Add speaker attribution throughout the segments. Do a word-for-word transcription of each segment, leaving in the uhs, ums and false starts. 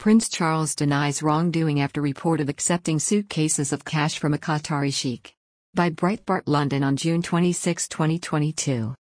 Speaker 1: Prince Charles denies wrongdoing after report of accepting suitcases of cash from a Qatari sheikh. By Breitbart London on June twenty-sixth, twenty twenty-two.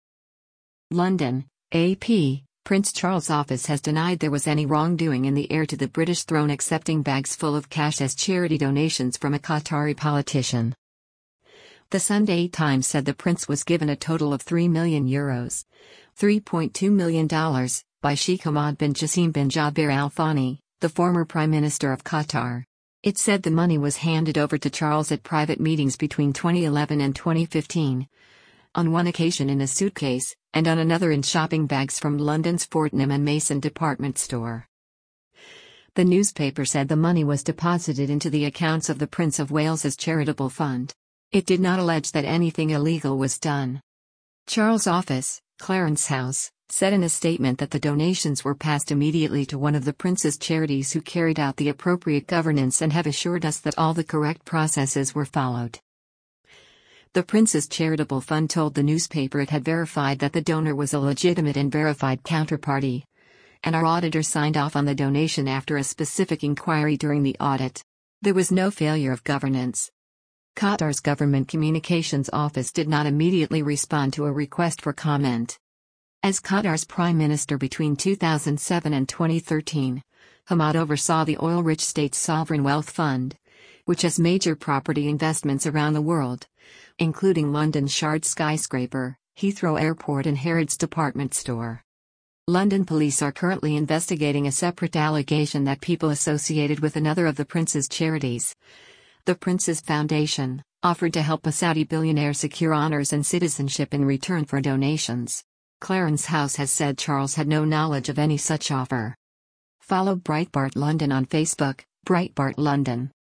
Speaker 1: London, A P. Prince Charles' office has denied there was any wrongdoing in the heir to the British throne accepting bags full of cash as charity donations from a Qatari politician. The Sunday Times said the prince was given a total of three million euros, three point two million dollars, by Sheikh Hamad bin Jassim bin Jaber Al Thani, the former Prime Minister of Qatar. It said the money was handed over to Charles at private meetings between twenty eleven and twenty fifteen. On one occasion in a suitcase, and on another in shopping bags from London's Fortnum and Mason department store. The newspaper said the money was deposited into the accounts of the Prince of Wales's charitable fund. It did not allege that anything illegal was done. Charles' office, Clarence House, said in a statement that the donations were passed immediately to one of the prince's charities who carried out the appropriate governance and have assured us that all the correct processes were followed. The prince's charitable fund told the newspaper it had verified that the donor was a legitimate and verified counterparty, and our auditor signed off on the donation after a specific inquiry during the audit. There was no failure of governance. Qatar's Government Communications Office did not immediately respond to a request for comment. As Qatar's prime minister between two thousand seven and twenty thirteen, Hamad oversaw the oil-rich state's sovereign wealth fund, which has major property investments around the world, including London's Shard skyscraper, Heathrow Airport and Harrods department store. London police are currently investigating a separate allegation that people associated with another of the prince's charities, the Prince's Foundation, offered to help a Saudi billionaire secure honors and citizenship in return for donations. Clarence House has said Charles had no knowledge of any such offer. Follow Breitbart London on Facebook, Breitbart London.